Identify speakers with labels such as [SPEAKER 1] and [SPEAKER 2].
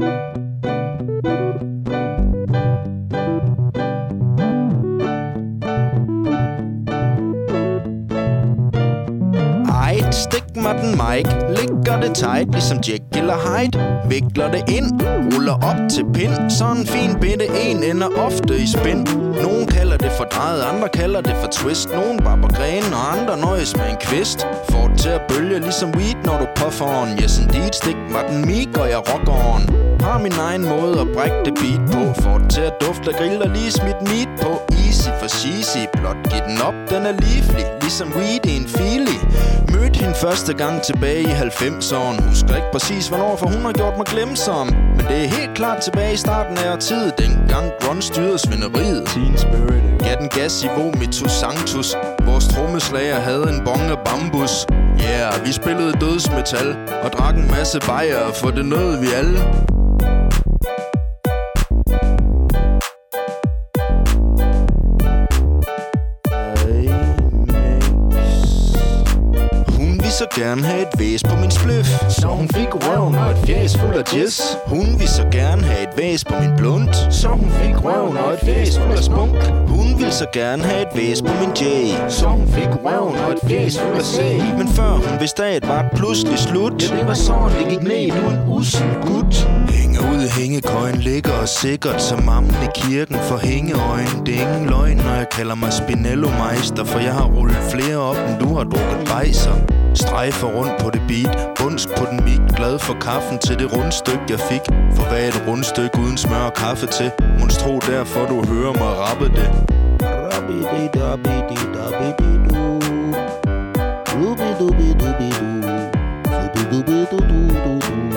[SPEAKER 1] Stik mig den mic, ligger det tight, ligesom Jekyll og Hyde. Vikler det ind, ruller op til pind, så en fin bitte en ender ofte i spin. Nogen kalder det for drejet, andre kalder det for twist. Nogen barber grenen, og andre nøjes med en kvist. Får det til at bølge ligesom weed, når du puffer on. Yes indeed, stik mig den mic, og jeg rocker on. Har min egen måde at brække det beat på. Får det til at dufte af grill og lige smidt meat på. Easy for cheesy, blot giv den op, den er livlig, ligesom weed i en fili. Mødte hende første gang tilbage i 90'erne. Husker ikke præcis hvornår, for hun har gjort mig glemsom. Men det er helt klart tilbage i starten af tid. Dengang grunge styrede svineriet.
[SPEAKER 2] Teen Spirit.
[SPEAKER 1] Gav den gas i vomitus sanctus. Vores trommeslager havde en bong af bambus. Yeah, vi spillede dødsmetal og drak en masse bajer, for det nød vi alle. Så gerne have et væs på min spliff,
[SPEAKER 2] så hun fik røven og et fjæs fuld af jizz.
[SPEAKER 1] Hun vil så gerne have et væs på min blunt,
[SPEAKER 2] så hun fik røven og et fjæs fuld af spunk.
[SPEAKER 1] Hun vil så gerne have et væs på min J,
[SPEAKER 2] så hun fik røven og et fjæs fuld af C.
[SPEAKER 1] Men før hun vidste at var pludselig slut.
[SPEAKER 2] Ja, det var sådan, det gik ned, du en ussel gut.
[SPEAKER 1] Hænger ud i hængekøjen, ligger og sikkert som mammen i kirken for hængeøjen. Det er ingen løgn, når jeg kalder mig Spinello-meister, for jeg har rullet flere op, end du har drukket bajser. Strejfer rundt på det beat, bunsk på den mic, glad for kaffen til det rundstykke jeg fik. For hvad er et rundstykke uden smør og kaffe til? Monstro derfor du hører mig rappe det.
[SPEAKER 2] Rubi-dubi-dubi-du, rubi-dubi-du-du-du-du.